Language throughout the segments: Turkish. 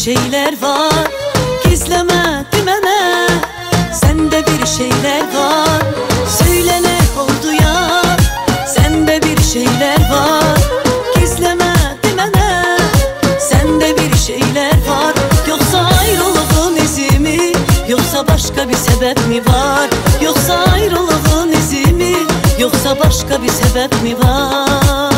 şeyler var, gizleme demene. Sende bir şeyler var, söyle ne oldu ya. Sende bir şeyler var, gizleme demene. Sende bir şeyler var, yoksa ayrılığın izi mi, yoksa başka bir sebep mi var? Yoksa ayrılığın izi mi, yoksa başka bir sebep mi var?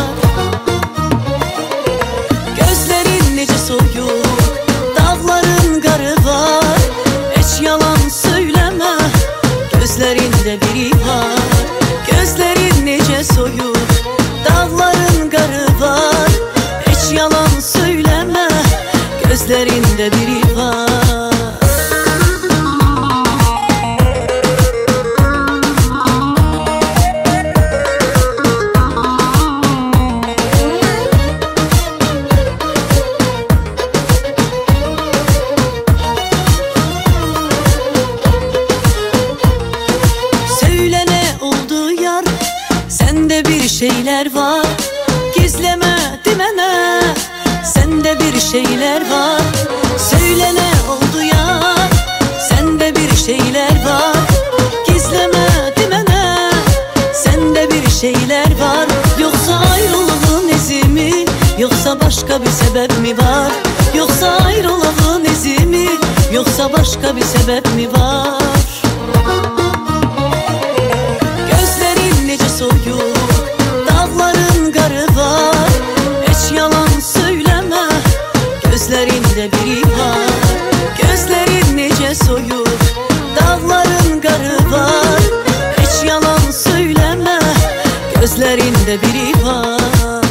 Gözlerin nece soyuk, dağların garı var. Hiç yalan söyleme, gözlerinde biri var. Gözlerin nece soyuk, dağların garı var. Hiç yalan söyleme, gözlerinde biri var. Sende bir şeyler var, gizleme demene. Sende bir şeyler var, söyle ne oldu ya. Sende bir şeyler var, gizleme demene. Sende bir şeyler var, yoksa ayrılığın izi mi, yoksa başka bir sebep mi var? Yoksa ayrılığın izi mi, yoksa başka bir sebep mi var? Soyuk, dağların garı var. Hiç yalan söyleme, gözlerinde biri var. Gözlerin nece soyuk, dağların garı var. Hiç yalan söyleme, gözlerinde biri var.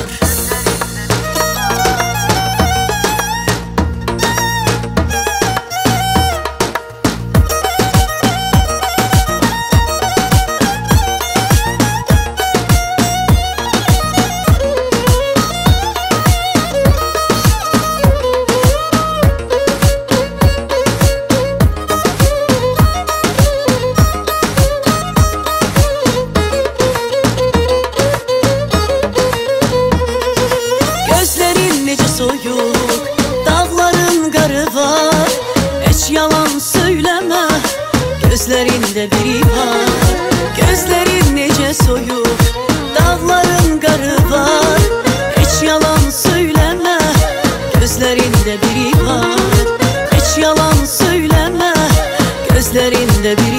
Soyuk, dağların garı var. Hiç yalan söyleme, gözlerinde biri var. Gözlerin nece soyuk, dağların garı var. Hiç yalan söyleme, gözlerinde biri var. Hiç yalan söyleme, gözlerinde biri var.